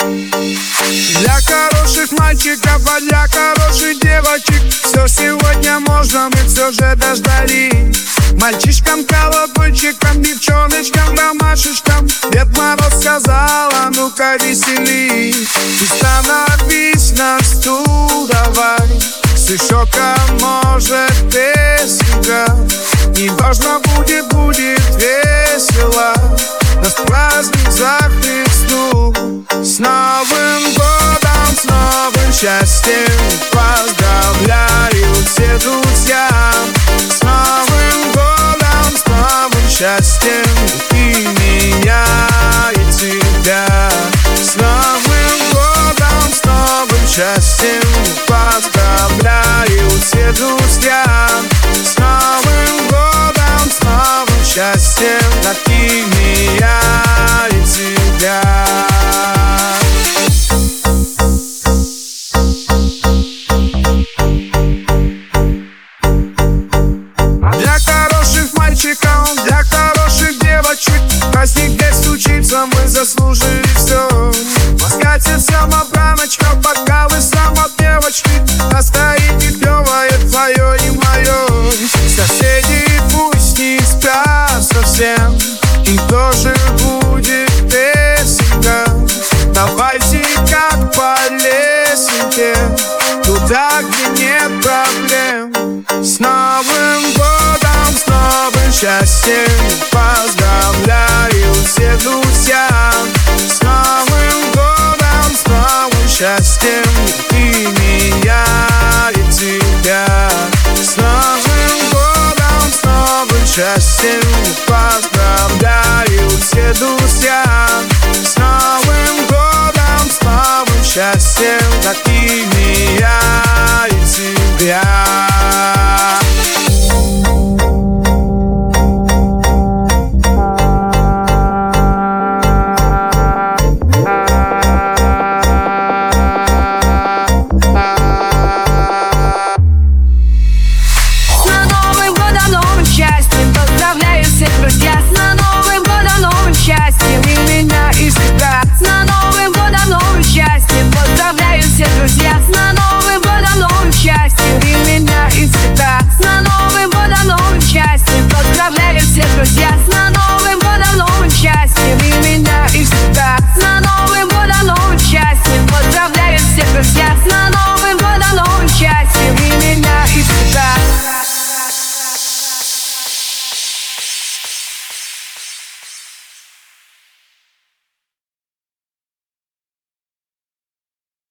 Для хороших мальчиков, а для хороших девочек все сегодня можно, мы все же дождались. Мальчишкам, колокольчикам, девчоночкам, ромашечкам Дед Мороз сказал: а ну-ка веселись. И становись на стул давай, стишок, может песенка. Не важно, будет весело, нас праздник захлестнул. С Новым годом, с новым счастьем поздравляю все друзья. С Новым годом, с новым счастьем и меня, и тебя. С Новым годом, с новым счастьем поздравляю все друзья. С Новым годом, с новым счастьем так и меня, и тебя. Для хороших мальчиков, для хороших девочек праздник здесь случится, мы заслужили все. Ласкайте самобраночка, бокалы самопевочки, настоит и певает твое и мое. Соседи пусть не спят совсем, им тоже будет песенка. Давайте как по лесенке, туда, где нет проблем. С Новым годом, с новым счастьем поздравляю все друзья. С Новым годом, с новым счастьем и меня, и тебя. С Новым годом, с новым счастьем поздравляю все друзья. С Новым годом, с новым счастьем так и меня, и тебя.